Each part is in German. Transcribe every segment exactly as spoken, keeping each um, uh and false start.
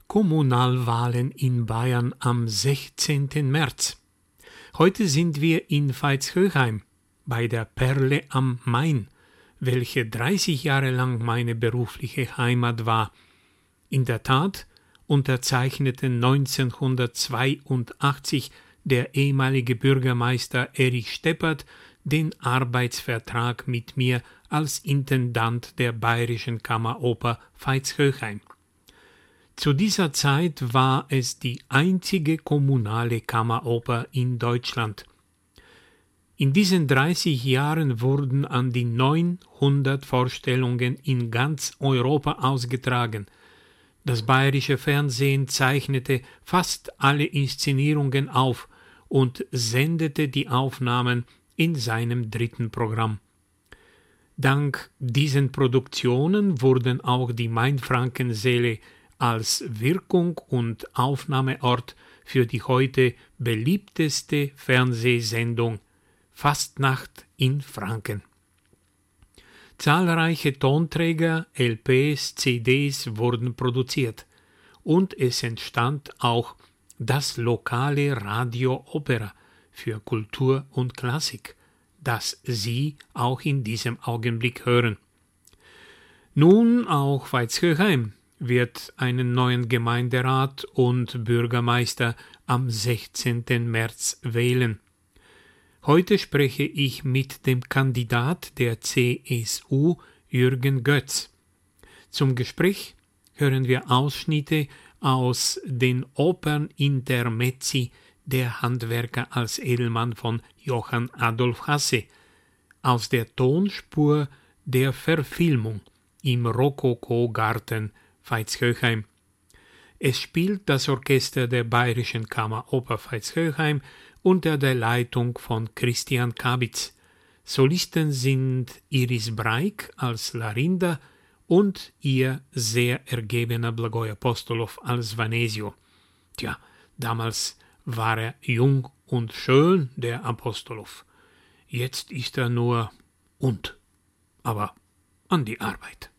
Kommunalwahlen in Bayern am sechzehnten März. Heute sind wir in Veitshöchheim bei der Perle am Main, welche dreißig Jahre lang meine berufliche Heimat war. In der Tat unterzeichnete neunzehnhundertzweiundachtzig der ehemalige Bürgermeister Erich Steppert den Arbeitsvertrag mit mir als Intendant der Bayerischen Kammeroper Veitshöchheim. Zu dieser Zeit war es die einzige kommunale Kammeroper in Deutschland. In diesen dreißig Jahren wurden an die neunhundert Vorstellungen in ganz Europa ausgetragen. Das bayerische Fernsehen zeichnete fast alle Inszenierungen auf und sendete die Aufnahmen in seinem dritten Programm. Dank diesen Produktionen wurden auch die Mainfrankensäle als Wirkung und Aufnahmeort für die heute beliebteste Fernsehsendung Fastnacht in Franken. Zahlreiche Tonträger, L Ps, C Ds wurden produziert und es entstand auch das lokale Radio Opera für Kultur und Klassik, das Sie auch in diesem Augenblick hören. Nun auch Veitshöchheim wird einen neuen Gemeinderat und Bürgermeister am sechzehnten März wählen. Heute spreche ich mit dem Kandidat der C S U, Jürgen Götz. Zum Gespräch hören wir Ausschnitte aus den Opernintermezzi Der Handwerker als Edelmann von Johann Adolf Hasse, aus der Tonspur der Verfilmung im Rokoko-Garten Veitshöchheim. Es spielt das Orchester der Bayerischen Kammeroper Veitshöchheim unter der Leitung von Christian Kabitz. Solisten sind Iris Breik als Larinda und ihr sehr ergebener Blagoj Apostolov als Vanesio. Tja, damals war er jung und schön, der Apostolov. Jetzt ist er nur und. Aber an die Arbeit.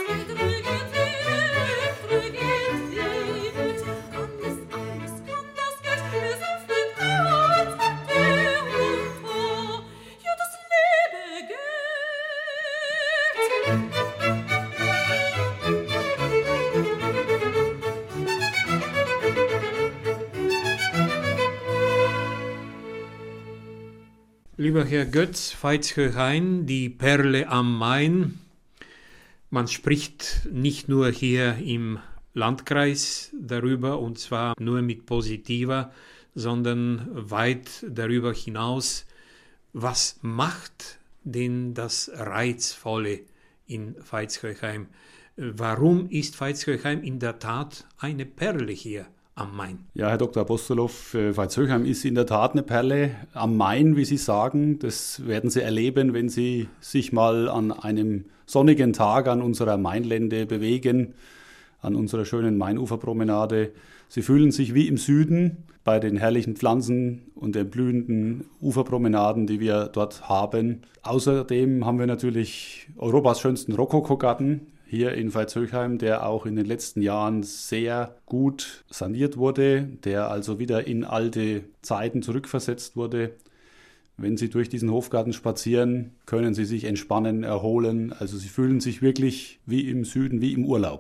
Lieber Herr Götz, Veitshöchheim, die Perle am Main. Man spricht nicht nur hier im Landkreis darüber, und zwar nur mit positiver, sondern weit darüber hinaus. Was macht denn das Reizvolle in Veitshöchheim? Warum ist Veitshöchheim in der Tat eine Perle hier am Main? Ja, Herr Doktor Apostolow, Veitshöchheim ist in der Tat eine Perle am Main, wie Sie sagen. Das werden Sie erleben, wenn Sie sich mal an einem sonnigen Tag an unserer Mainlände bewegen, an unserer schönen Mainuferpromenade. Sie fühlen sich wie im Süden bei den herrlichen Pflanzen und den blühenden Uferpromenaden, die wir dort haben. Außerdem haben wir natürlich Europas schönsten Rokokogarten hier in Veitshöchheim, der auch in den letzten Jahren sehr gut saniert wurde, der also wieder in alte Zeiten zurückversetzt wurde. Wenn Sie durch diesen Hofgarten spazieren, können Sie sich entspannen, erholen. Also Sie fühlen sich wirklich wie im Süden, wie im Urlaub.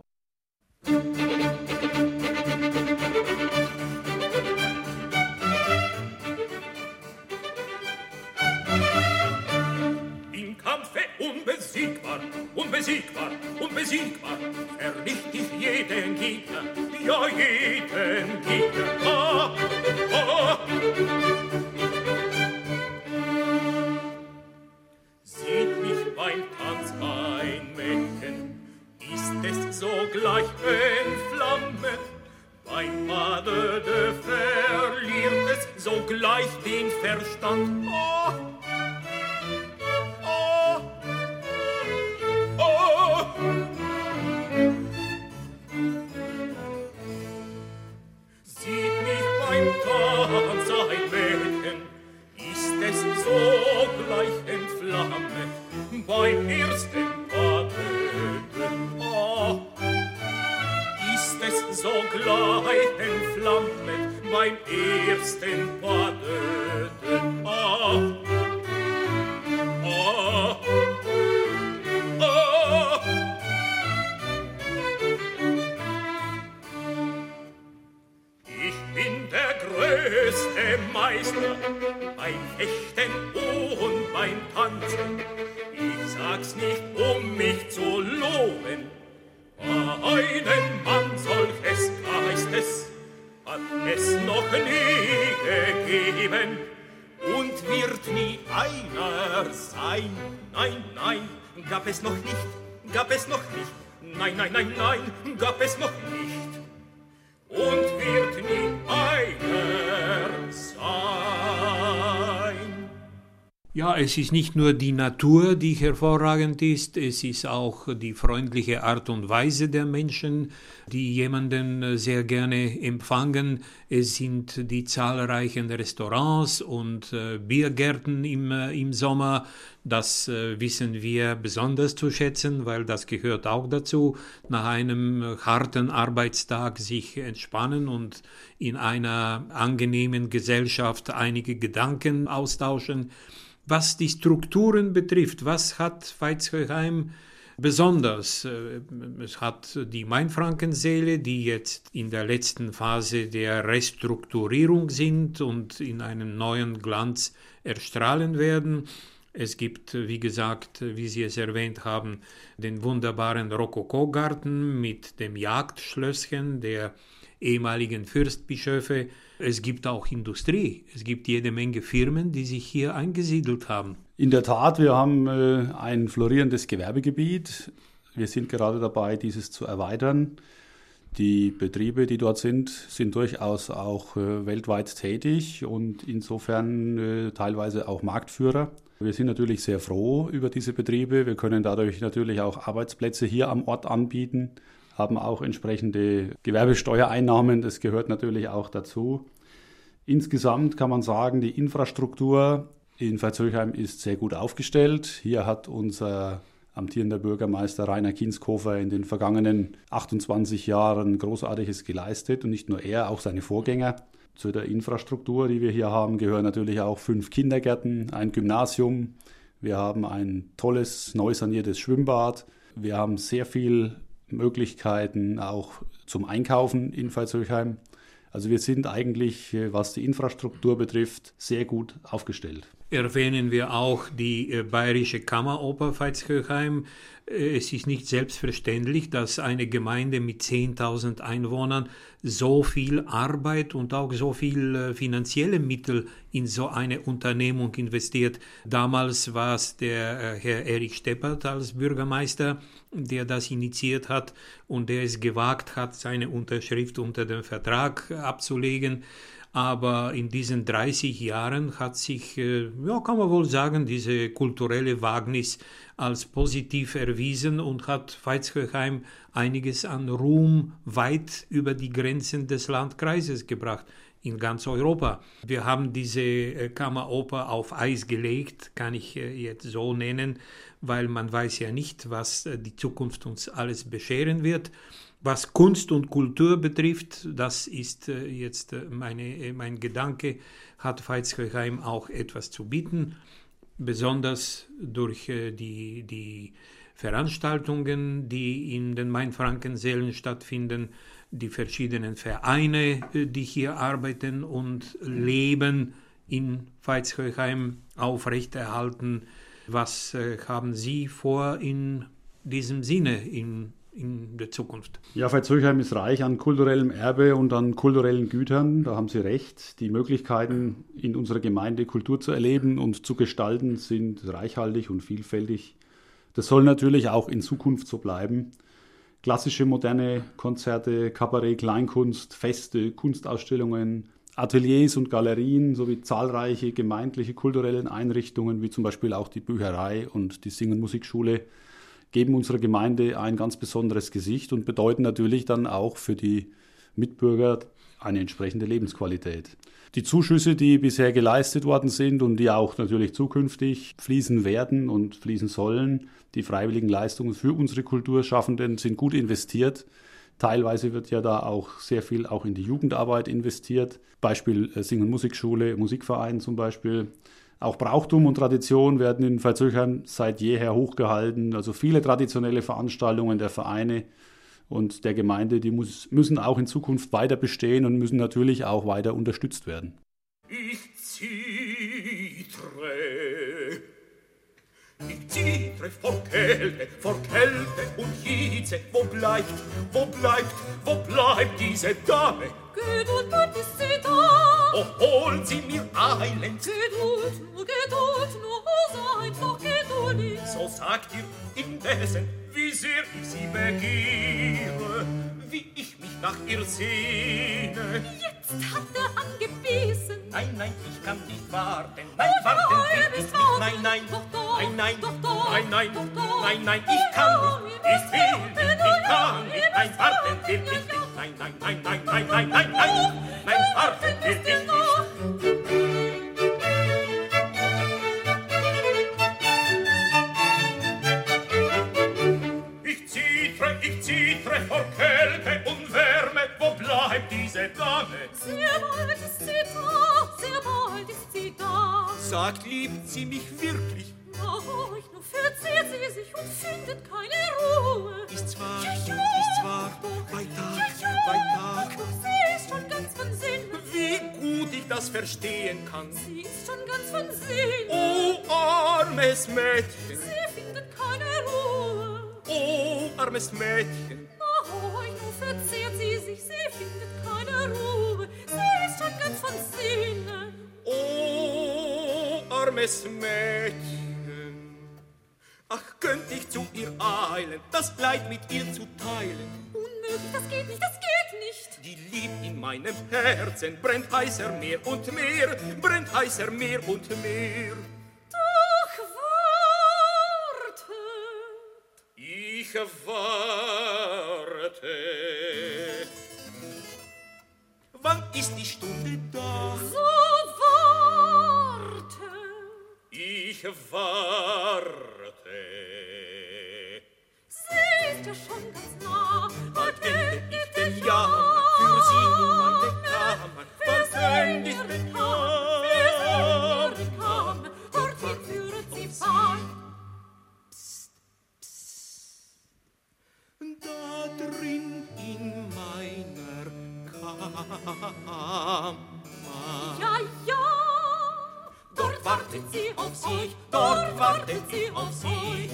Unbesiegbar, unbesiegbar, unbesiegbar, vernicht ich jeden Gegner, ja jeden Gegner. Ah, ah. Sieht mich beim Tanz einmecken, ist es sogleich entflammet, beim Bade verliert es sogleich den Verstand. Ah. Beim ersten Baden, ah, ist es sogleich entflammet, beim ersten Baden, ah, ah, ah. Ich bin der größte Meister beim Fechten und beim Tanzen. Ich sag's nicht, um mich zu loben. Einen Mann solches Geistes hat es noch nie gegeben und wird nie einer sein. Nein, nein, gab es noch nicht, gab es noch nicht. Nein, nein, nein, nein, gab es noch nicht und wird nie einer sein. Ja, es ist nicht nur die Natur, die hervorragend ist, es ist auch die freundliche Art und Weise der Menschen, die jemanden sehr gerne empfangen. Es sind die zahlreichen Restaurants und äh, Biergärten im, äh, im Sommer. Das äh, wissen wir besonders zu schätzen, weil das gehört auch dazu, nach einem harten Arbeitstag sich entspannen und in einer angenehmen Gesellschaft einige Gedanken austauschen. Was die Strukturen betrifft, was hat Veitshöchheim besonders? Es hat die Mainfrankensäle, die jetzt in der letzten Phase der Restrukturierung sind und in einem neuen Glanz erstrahlen werden. Es gibt, wie gesagt, wie Sie es erwähnt haben, den wunderbaren Rokokogarten mit dem Jagdschlösschen der ehemaligen Fürstbischöfe. Es gibt auch Industrie. Es gibt jede Menge Firmen, die sich hier eingesiedelt haben. In der Tat, wir haben äh, ein florierendes Gewerbegebiet. Wir sind gerade dabei, dieses zu erweitern. Die Betriebe, die dort sind, sind durchaus auch äh, weltweit tätig und insofern äh, teilweise auch Marktführer. Wir sind natürlich sehr froh über diese Betriebe. Wir können dadurch natürlich auch Arbeitsplätze hier am Ort anbieten, haben auch entsprechende Gewerbesteuereinnahmen, das gehört natürlich auch dazu. Insgesamt kann man sagen, die Infrastruktur in Veitshöchheim ist sehr gut aufgestellt. Hier hat unser amtierender Bürgermeister Rainer Kinskofer in den vergangenen achtundzwanzig Jahren Großartiges geleistet und nicht nur er, auch seine Vorgänger. Zu der Infrastruktur, die wir hier haben, gehören natürlich auch fünf Kindergärten, ein Gymnasium. Wir haben ein tolles, neu saniertes Schwimmbad. Wir haben sehr viele Möglichkeiten auch zum Einkaufen in Veitshöchheim. Also wir sind eigentlich, was die Infrastruktur betrifft, sehr gut aufgestellt. Erwähnen wir auch die äh, Bayerische Kammeroper Veitshöchheim. Äh, es ist nicht selbstverständlich, dass eine Gemeinde mit zehntausend Einwohnern so viel Arbeit und auch so viel äh, finanzielle Mittel in so eine Unternehmung investiert. Damals war es der äh, Herr Erich Steppert als Bürgermeister, der das initiiert hat und der es gewagt hat, seine Unterschrift unter den Vertrag abzulegen. Aber in diesen dreißig Jahren hat sich, ja, kann man wohl sagen, diese kulturelle Wagnis als positiv erwiesen und hat Veitshöchheim einiges an Ruhm weit über die Grenzen des Landkreises gebracht, in ganz Europa. Wir haben diese Kammeroper auf Eis gelegt, kann ich jetzt so nennen, weil man weiß ja nicht, was die Zukunft uns alles bescheren wird. Was Kunst und Kultur betrifft, das ist äh, jetzt äh, meine, äh, mein Gedanke, hat Veitshöchheim auch etwas zu bieten, besonders durch äh, die, die Veranstaltungen, die in den Mainfrankensälen stattfinden, die verschiedenen Vereine, äh, die hier arbeiten und leben in Veitshöchheim aufrechterhalten. Was äh, haben Sie vor in diesem Sinne, in in der Zukunft? Ja, Veitshöchheim ist reich an kulturellem Erbe und an kulturellen Gütern. Da haben Sie recht. Die Möglichkeiten, in unserer Gemeinde Kultur zu erleben und zu gestalten, sind reichhaltig und vielfältig. Das soll natürlich auch in Zukunft so bleiben. Klassische, moderne Konzerte, Kabarett, Kleinkunst, Feste, Kunstausstellungen, Ateliers und Galerien sowie zahlreiche gemeindliche kulturelle Einrichtungen, wie zum Beispiel auch die Bücherei und die Sing- und Musikschule, geben unserer Gemeinde ein ganz besonderes Gesicht und bedeuten natürlich dann auch für die Mitbürger eine entsprechende Lebensqualität. Die Zuschüsse, die bisher geleistet worden sind und die auch natürlich zukünftig fließen werden und fließen sollen, die freiwilligen Leistungen für unsere Kulturschaffenden sind gut investiert. Teilweise wird ja da auch sehr viel auch in die Jugendarbeit investiert. Beispiel Sing- und Musikschule, Musikverein zum Beispiel. Auch Brauchtum und Tradition werden in Veitshöchheim seit jeher hochgehalten. Also viele traditionelle Veranstaltungen der Vereine und der Gemeinde, die muss, müssen auch in Zukunft weiter bestehen und müssen natürlich auch weiter unterstützt werden. Ich zittre, ich zittre vor Kälte, vor Kälte und Hitze. Wo bleibt, wo bleibt, wo bleibt diese Dame? Geduld, Gott ist sie da. Oh, holen Sie mir eilend. Geduld, nur Geduld, nur so einfach geduldig. So sagt ihr indessen, wie sehr ich sie begehre, wie ich mich nach ihr sehne. Jetzt hat er angebissen. Nein, nein, ich kann nicht warten. Nein, warten will ich nicht. Nein, nein, Doch, doch, nein, nein, doch, doch, nein, nein, doch, doch. nein, nein, ich kann nicht. Ich will nicht, ich kann nicht. Nein, warten will ich nicht. Nein, nein, nein, nein, nein, nein, nein, nein, nein, warten will ich nicht. Ich zittre, ich zittre vor Kälte und Wärme. Wo bleibt diese Dame? Sehr bald ist sie da, sehr bald ist sie da. Sagt, liebt sie mich wirklich? Oh, ich nur verzehrt sie sich und findet keine Ruhe. Ist's wahr, Ja, ja, ist's wahr, doch, bei Tag, ja, ja, bei Tag. doch, sie ist schon ganz von Sinn. Wie gut ich das verstehen kann. Sie ist schon ganz von Sinn. Oh, armes Mädchen, Sie findet keine Ruhe. oh, armes Mädchen. Oh, ich nur verzehrt sie sich, sie findet keine Ruhe. Sie ist schon ganz von Sinnen. Oh, armes Mädchen. Ach, könnt ich zu ihr eilen, das Leid mit ihr zu teilen. Unmöglich, das geht nicht, das geht nicht. Die Lieb in meinem Herzen brennt heißer mehr und mehr, brennt heißer mehr und mehr. Doch wartet. Ich warte. Wann ist die Stunde da? So warte. Ich warte. da drin in meiner Kammer. Ja, ja, Dort wartet sie auf Sie, dort wartet sie auf Sie.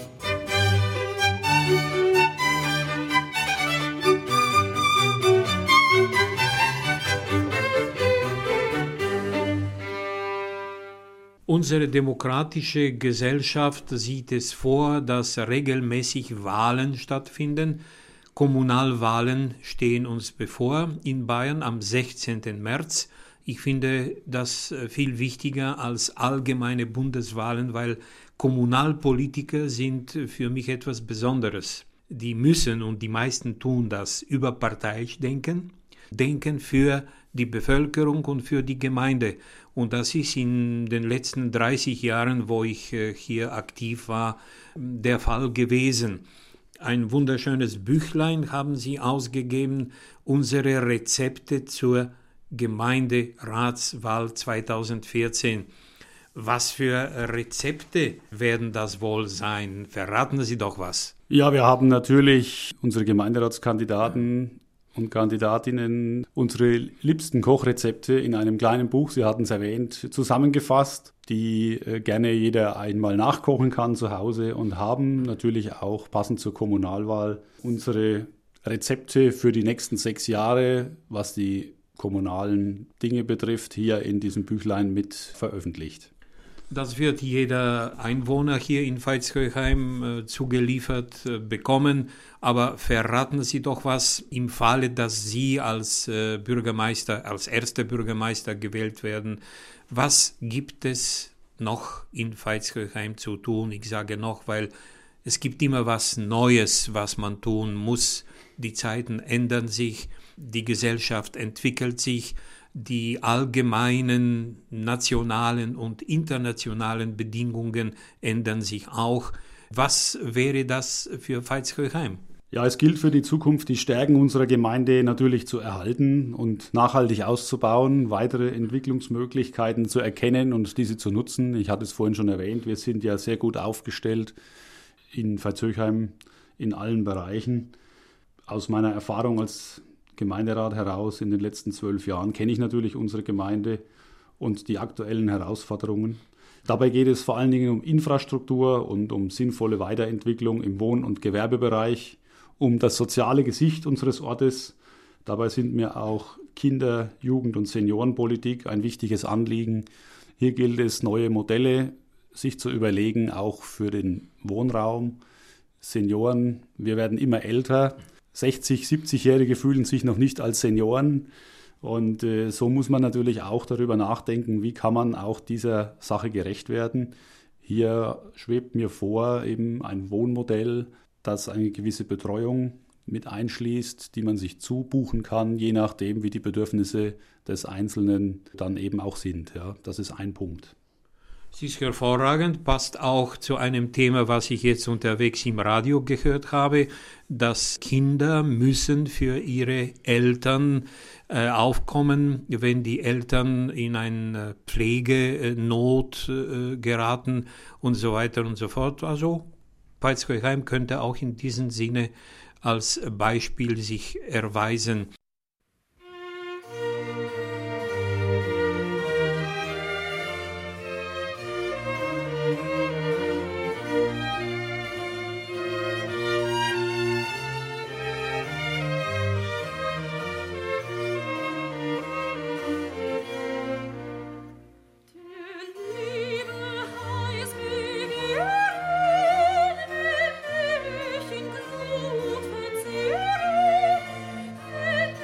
Unsere demokratische Gesellschaft sieht es vor, dass regelmäßig Wahlen stattfinden. Kommunalwahlen stehen uns bevor in Bayern am sechzehnten März. Ich finde das viel wichtiger als allgemeine Bundeswahlen, weil Kommunalpolitiker sind für mich etwas Besonderes. Die müssen, und die meisten tun das, überparteiisch denken, denken für die Bevölkerung und für die Gemeinde. Und das ist in den letzten dreißig Jahren, wo ich hier aktiv war, der Fall gewesen. Ein wunderschönes Büchlein haben sie ausgegeben, unsere Rezepte zur Gemeinderatswahl zweitausendvierzehn. Was für Rezepte werden das wohl sein? Verraten Sie doch was. Ja, wir haben natürlich unsere Gemeinderatskandidaten und Kandidatinnen unsere liebsten Kochrezepte in einem kleinen Buch, Sie hatten es erwähnt, zusammengefasst, die äh, gerne jeder einmal nachkochen kann zu Hause, und haben natürlich auch passend zur Kommunalwahl unsere Rezepte für die nächsten sechs Jahre, was die kommunalen Dinge betrifft, hier in diesem Büchlein mit veröffentlicht. Das wird jeder Einwohner hier in Veitshöchheim äh, zugeliefert äh, bekommen. Aber verraten Sie doch was im Falle, dass Sie als äh, Bürgermeister, als erster Bürgermeister gewählt werden. Was gibt es noch in Veitshöchheim zu tun? Ich sage noch, weil es gibt immer was Neues, was man tun muss. Die Zeiten ändern sich, die Gesellschaft entwickelt sich. Die allgemeinen nationalen und internationalen Bedingungen ändern sich auch. Was wäre das für Veitshöchheim? Ja, es gilt für die Zukunft, die Stärken unserer Gemeinde natürlich zu erhalten und nachhaltig auszubauen, weitere Entwicklungsmöglichkeiten zu erkennen und diese zu nutzen. Ich hatte es vorhin schon erwähnt, wir sind ja sehr gut aufgestellt in Veitshöchheim in allen Bereichen. Aus meiner Erfahrung als Gemeinderat heraus in den letzten zwölf Jahren kenne ich natürlich unsere Gemeinde und die aktuellen Herausforderungen. Dabei geht es vor allen Dingen um Infrastruktur und um sinnvolle Weiterentwicklung im Wohn- und Gewerbebereich, um das soziale Gesicht unseres Ortes. Dabei sind mir auch Kinder-, Jugend- und Seniorenpolitik ein wichtiges Anliegen. Hier gilt es, neue Modelle sich zu überlegen, auch für den Wohnraum. Senioren, wir werden immer älter. sechzig-, siebzigjährige fühlen sich noch nicht als Senioren, und äh, so muss man natürlich auch darüber nachdenken, wie kann man auch dieser Sache gerecht werden. Hier schwebt mir vor eben ein Wohnmodell, das eine gewisse Betreuung mit einschließt, die man sich zubuchen kann, je nachdem, wie die Bedürfnisse des Einzelnen dann eben auch sind. Ja, das ist ein Punkt. Es ist hervorragend, passt auch zu einem Thema, was ich jetzt unterwegs im Radio gehört habe, dass Kinder müssen für ihre Eltern äh, aufkommen, wenn die Eltern in eine Pflegenot äh, geraten und so weiter und so fort. Also Veitshöchheim könnte auch in diesem Sinne als Beispiel sich erweisen. Liebe heiß wie die Rhön, wenn ich in Glut verziere,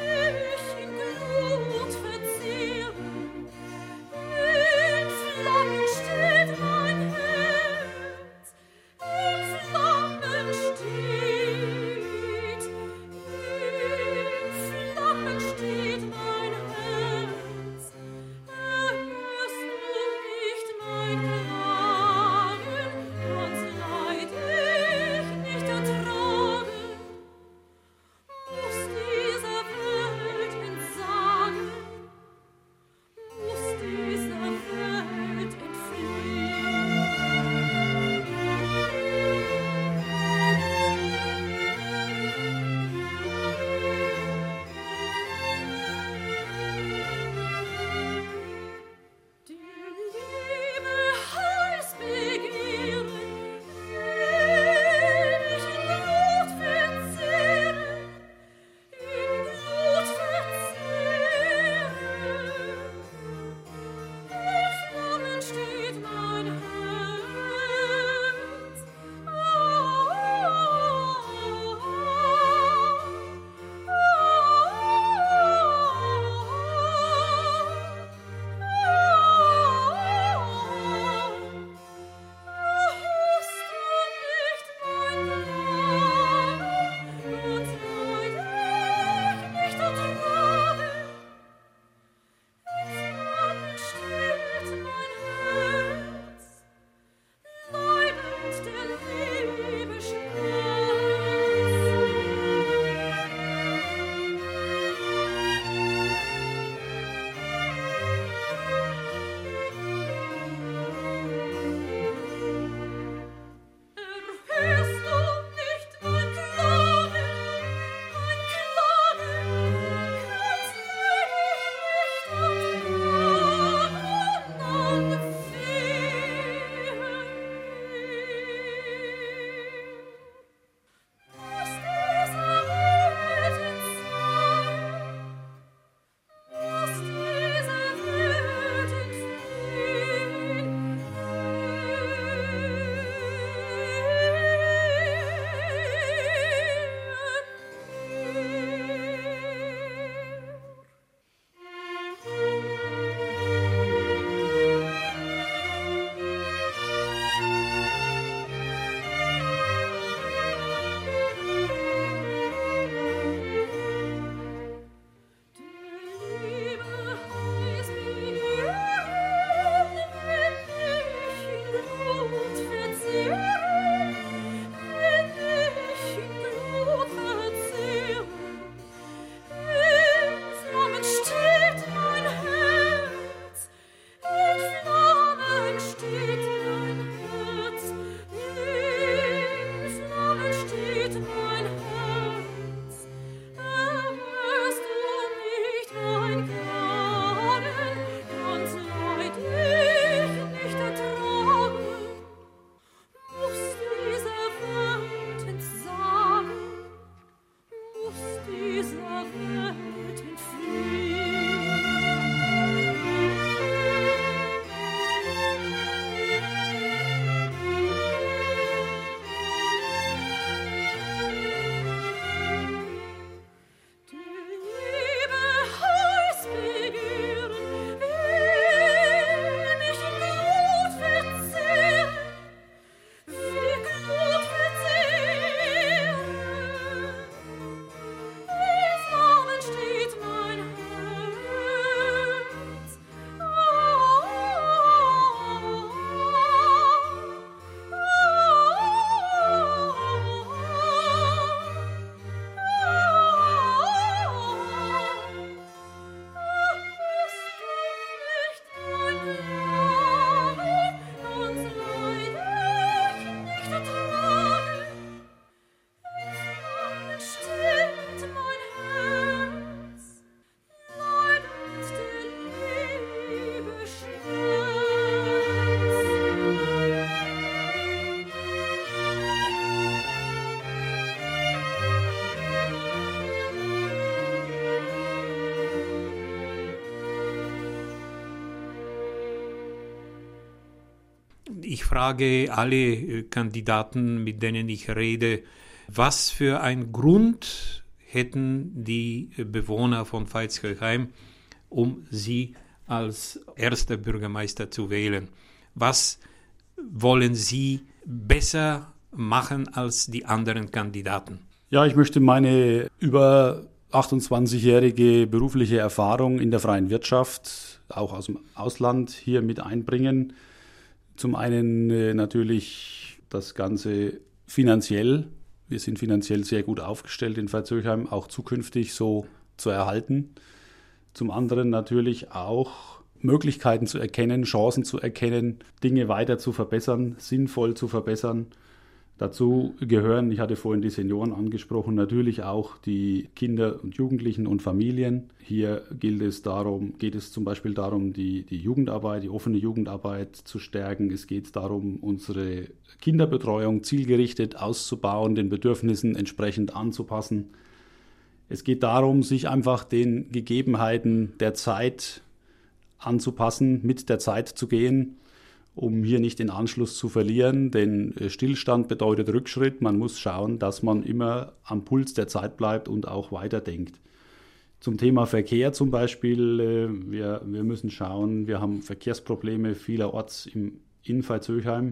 ich frage alle Kandidaten, mit denen ich rede, was für einen Grund hätten die Bewohner von Veitshöchheim, um sie als erster Bürgermeister zu wählen? Was wollen Sie besser machen als die anderen Kandidaten? Ja, ich möchte meine über achtundzwanzigjährige berufliche Erfahrung in der freien Wirtschaft, auch aus dem Ausland, hier mit einbringen. Zum einen äh, natürlich das Ganze finanziell. Wir sind finanziell sehr gut aufgestellt in Veitshöchheim, auch zukünftig so zu erhalten. Zum anderen natürlich auch Möglichkeiten zu erkennen, Chancen zu erkennen, Dinge weiter zu verbessern, sinnvoll zu verbessern. Dazu gehören, ich hatte vorhin die Senioren angesprochen, natürlich auch die Kinder und Jugendlichen und Familien. Hier gilt es darum, geht es zum Beispiel darum, die, die Jugendarbeit, die offene Jugendarbeit zu stärken. Es geht darum, unsere Kinderbetreuung zielgerichtet auszubauen, den Bedürfnissen entsprechend anzupassen. Es geht darum, sich einfach den Gegebenheiten der Zeit anzupassen, mit der Zeit zu gehen, um hier nicht den Anschluss zu verlieren, denn Stillstand bedeutet Rückschritt. Man muss schauen, dass man immer am Puls der Zeit bleibt und auch weiterdenkt. Zum Thema Verkehr zum Beispiel, wir, wir müssen schauen, wir haben Verkehrsprobleme vielerorts im, in Veitshöchheim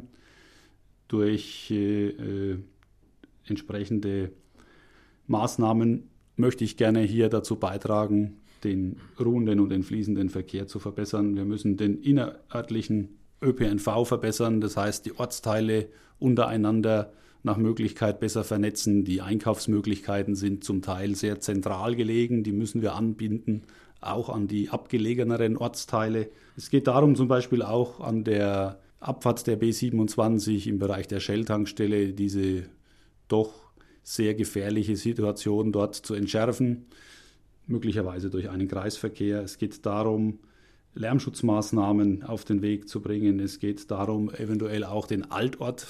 durch äh, entsprechende Maßnahmen möchte ich gerne hier dazu beitragen, den ruhenden und den fließenden Verkehr zu verbessern. Wir müssen den innerörtlichen Ö P N V verbessern, das heißt die Ortsteile untereinander nach Möglichkeit besser vernetzen. Die Einkaufsmöglichkeiten sind zum Teil sehr zentral gelegen, die müssen wir anbinden, auch an die abgelegeneren Ortsteile. Es geht darum zum Beispiel auch an der Abfahrt der B siebenundzwanzig im Bereich der Shell-Tankstelle diese doch sehr gefährliche Situation dort zu entschärfen, möglicherweise durch einen Kreisverkehr. Es geht darum, Lärmschutzmaßnahmen auf den Weg zu bringen. Es geht darum, eventuell auch den Altort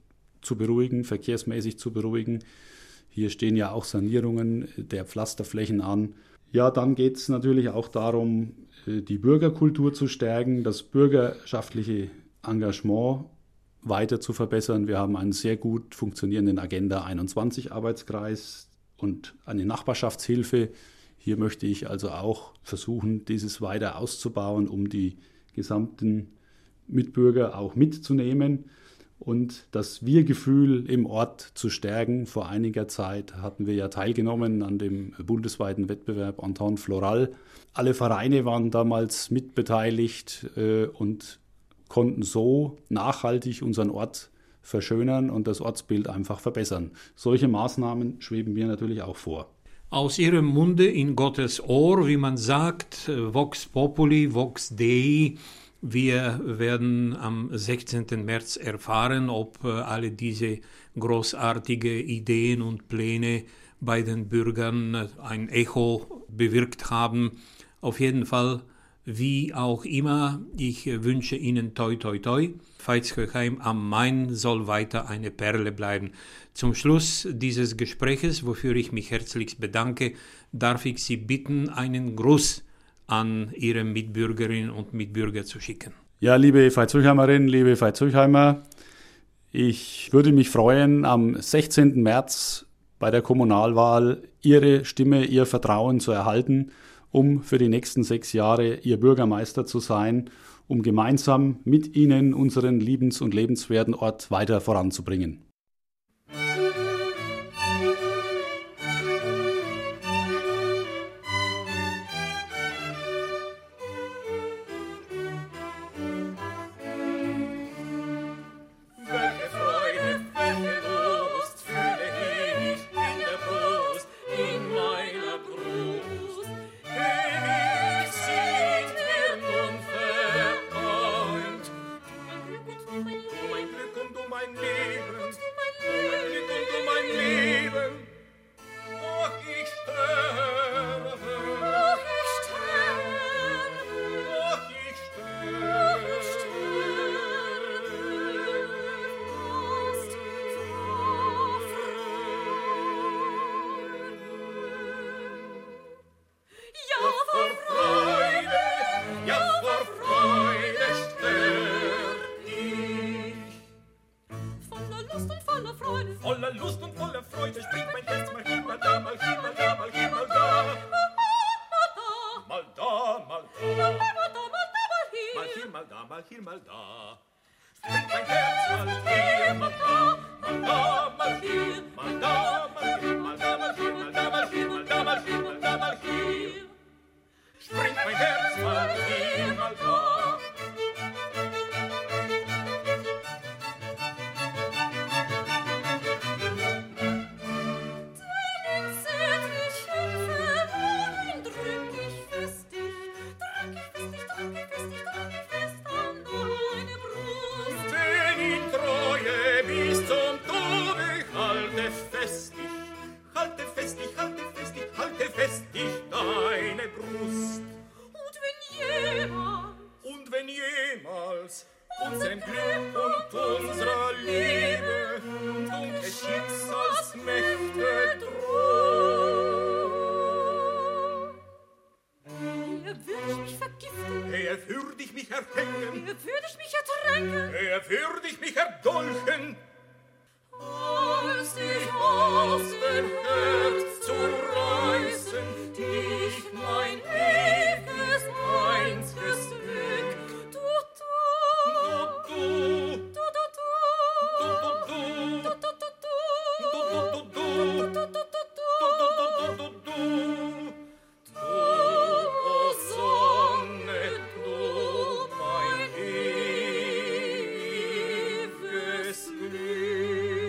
zu beruhigen, verkehrsmäßig zu beruhigen. Hier stehen ja auch Sanierungen der Pflasterflächen an. Ja, dann geht es natürlich auch darum, die Bürgerkultur zu stärken, das bürgerschaftliche Engagement weiter zu verbessern. Wir haben einen sehr gut funktionierenden Agenda einundzwanzig Arbeitskreis und eine Nachbarschaftshilfe. Hier möchte ich also auch versuchen, dieses weiter auszubauen, um die gesamten Mitbürger auch mitzunehmen und das Wir-Gefühl im Ort zu stärken. Vor einiger Zeit hatten wir ja teilgenommen an dem bundesweiten Wettbewerb Entente Floral. Alle Vereine waren damals mitbeteiligt äh, und konnten so nachhaltig unseren Ort verschönern und das Ortsbild einfach verbessern. Solche Maßnahmen schweben mir natürlich auch vor. Aus ihrem Munde in Gottes Ohr, wie man sagt, Vox Populi, Vox Dei. Wir werden am sechzehnten März erfahren, ob alle diese großartigen Ideen und Pläne bei den Bürgern ein Echo bewirkt haben. Auf jeden Fall, wie auch immer, ich wünsche Ihnen toi toi toi. Veitshöchheim am Main soll weiter eine Perle bleiben. Zum Schluss dieses Gespräches, wofür ich mich herzlichst bedanke, darf ich Sie bitten, einen Gruß an Ihre Mitbürgerinnen und Mitbürger zu schicken. Ja, liebe Veitshöchheimerinnen, liebe Veitshöchheimer, ich würde mich freuen, am sechzehnten März bei der Kommunalwahl Ihre Stimme, Ihr Vertrauen zu erhalten, um für die nächsten sechs Jahre Ihr Bürgermeister zu sein, um gemeinsam mit Ihnen unseren liebens- und lebenswerten Ort weiter voranzubringen. Mein Glück und du mein Leben, fest ich, halte fest ich, halte fest ich, halte fest ich deine Brust. Und wenn jemals, Und wenn jemals unserem Glück und unserer Liebe dunkle Schicksalsmächte drohen, er würde ich mich vergiften, er würde ich mich erhängen, er würde ich mich ertränken, er würde ich mich erdolchen, als dich aus dem Herz zu reißen, dich mein ewiges, einziges Glück, du, du, du, du, du, du, du, du, du, du, du, du, du, du, du, du, du, du, du, o Sonne, du mein ewiges Glück.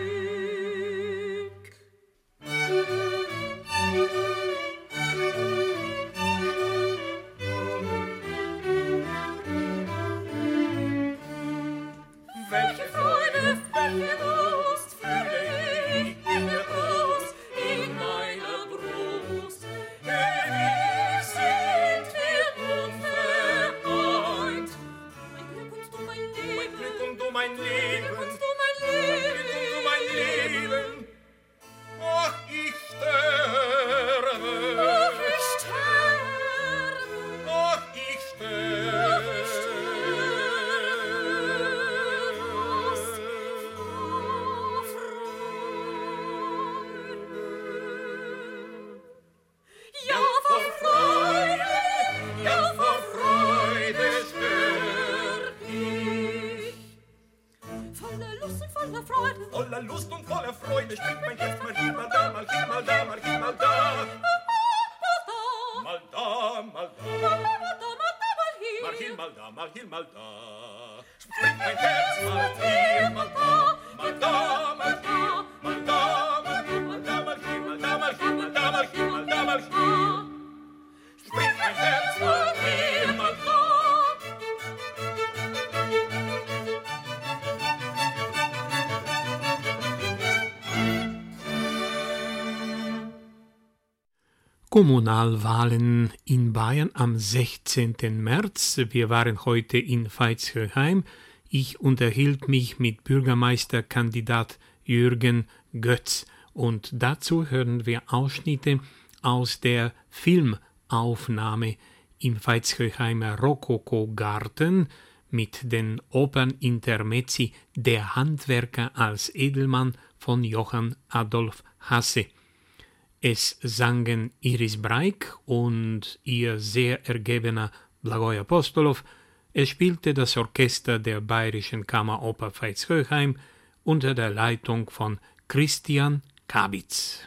Welche Freude, welche Lust fühle ich in der Brust, in meiner Brust. Ewig sind wir nun vereint. mein Glück und du mein Mein Leben, Glück und du mein Leben, und du mein Leben, mein Glück und du mein Leben. Ach, ich sterbe, ach, ich sterbe, ach, ich sterbe. ja, vor Freude, Ja, vor Freude sterb ich. voller Lust und voller Freude, Voller Lust und voller Freude springt mein Herz mal hier, mal da, mal hier, mal da, mal hier, mal da. Mal da, mal da, mal hier, mal da, mal hier, mal da. Springt mein Herz mal hier, mal da, mal da, mal hier, mal da, mal hier, mal da, mal hier, mal da, mal hier, mal da, mal hier, mal da, mal hier. Springt mein Herz mal hier, mal da. Kommunalwahlen in Bayern am sechzehnten März. Wir waren heute in Veitshöchheim. Ich unterhielt mich mit Bürgermeisterkandidat Jürgen Götz und dazu hören wir Ausschnitte aus der Filmaufnahme im Veitshöchheimer Rokoko-Garten mit den Opernintermezzi Der Handwerker als Edelmann von Johann Adolf Hasse. Es sangen Iris Breik und ihr sehr ergebener Blagoj Apostolov. Es spielte das Orchester der Bayerischen Kammeroper Veitshöchheim unter der Leitung von Christian Kabitz.